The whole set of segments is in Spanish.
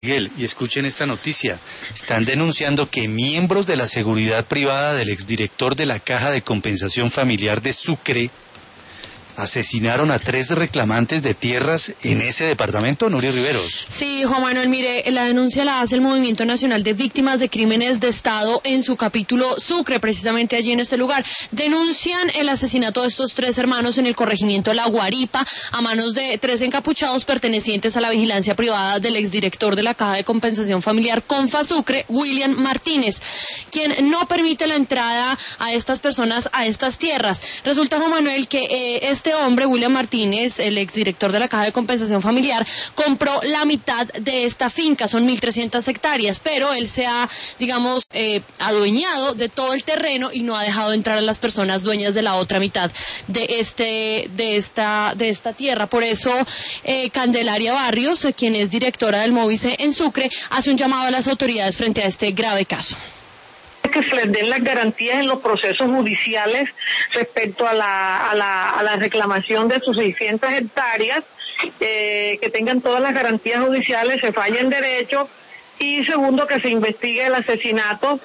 Miguel, y escuchen esta noticia. Están denunciando que miembros de la seguridad privada del exdirector de la Caja de Compensación Familiar de Sucre asesinaron a 3 reclamantes de tierras en ese departamento, Nuria Riveros. Sí, Juan Manuel, mire, la denuncia la hace el Movimiento Nacional de Víctimas de Crímenes de Estado en su capítulo Sucre, precisamente allí en este lugar. Denuncian el asesinato de estos 3 hermanos en el corregimiento La Guaripa a manos de 3 encapuchados pertenecientes a la vigilancia privada del exdirector de la Caja de Compensación Familiar Confa Sucre, William Martínez, quien no permite la entrada a estas personas a estas tierras. Resulta, Juan Manuel, que este hombre, William Martínez, el exdirector de la Caja de Compensación Familiar, compró la mitad de esta finca, son 1.300 hectáreas, pero él se ha, digamos, adueñado de todo el terreno y no ha dejado entrar a las personas dueñas de la otra mitad de esta tierra. Por eso, Candelaria Barrios, quien es directora del Móvice en Sucre, hace un llamado a las autoridades frente a este grave caso. Que se les den las garantías en los procesos judiciales respecto a la reclamación de sus 600 hectáreas, que tengan todas las garantías judiciales, se falla en derecho, y segundo, que se investigue el asesinato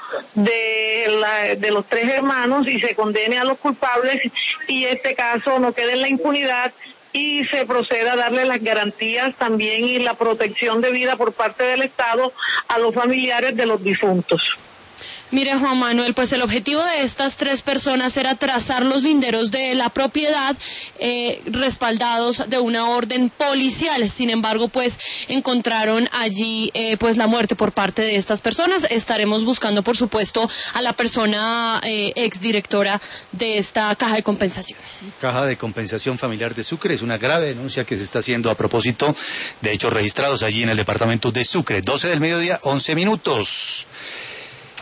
de los 3 hermanos y se condene a los culpables y este caso no quede en la impunidad y se proceda a darle las garantías también y la protección de vida por parte del Estado a los familiares de los difuntos. Mire, Juan Manuel, pues el objetivo de estas 3 personas era trazar los linderos de la propiedad respaldados de una orden policial. Sin embargo, pues encontraron allí pues la muerte por parte de estas personas. Estaremos buscando, por supuesto, a la persona exdirectora de esta Caja de Compensación. Caja de Compensación Familiar de Sucre es una grave denuncia que se está haciendo a propósito de hechos registrados allí en el departamento de Sucre. 12 del mediodía, 11 minutos.